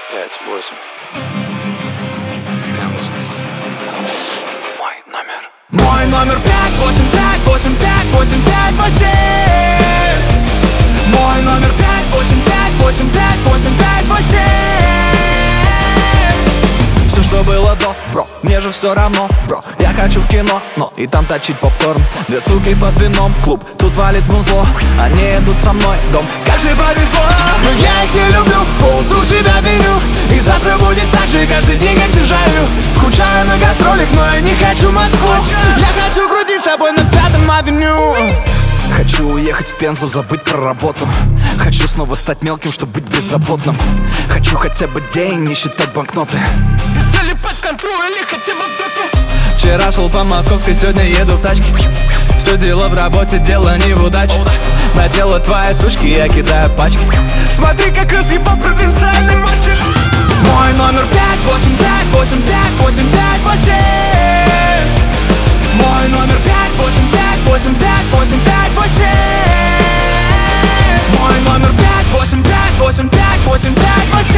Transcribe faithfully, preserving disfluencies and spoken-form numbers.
пять восемь. Мой номер. Мой номер пять восемь пять восемь пять восемь пять восемь. Мой номер пять восемь пять восемь пять восемь пять восемь. Все, что было до, бро, мне же все равно, бро. Я хочу в кино, но и там точить попкорн. Две суки под вином, клуб, тут валит музло. Они идут со мной, дом, как же повезло. Но я их не люблю, по утру себя виню. И завтра будет так же, каждый день как дежавю. Скучаю на гастролях, но я не хочу Москву. Я хочу крутить с тобой на Пятом авеню. Хочу уехать в Пензу, забыть про работу. Хочу снова стать мелким, чтобы быть беззаботным. Хочу хотя бы день не считать банкноты. Залипать в контру или хотя бы в доту. Вчера шел по Московской, сегодня еду в тачке. Все дело в работе, дело не в удаче. На дело твоей сучки я кидаю пачки. Смотри, как разъебал провинциальный мальчик. Мой номер пять восемь пять восемь пять восемь пять восемь. Мой номер пять восемь пять восемь пять восемь пять восемь. Мой номер пять восемь пять восемь пять восемь пять восемь.